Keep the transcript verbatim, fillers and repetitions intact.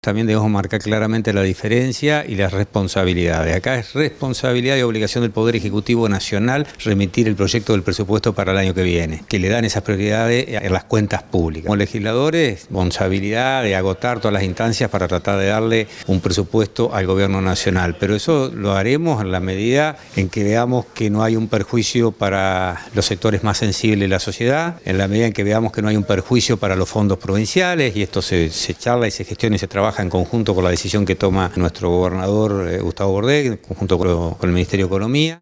También debemos marcar claramente la diferencia y las responsabilidades. Acá es responsabilidad y obligación del Poder Ejecutivo Nacional remitir el proyecto del presupuesto para el año que viene, que le dan esas prioridades en las cuentas públicas. Como legisladores, responsabilidad de agotar todas las instancias para tratar de darle un presupuesto al Gobierno Nacional, pero eso lo haremos en la medida en que veamos que no hay un perjuicio para los sectores más sensibles de la sociedad, en la medida en que veamos que no hay un perjuicio para los fondos provinciales, y esto se, se charla y se gestiona y se trabaja en conjunto con la decisión que toma nuestro gobernador eh, Gustavo Bordé, en conjunto con, con el Ministerio de Economía.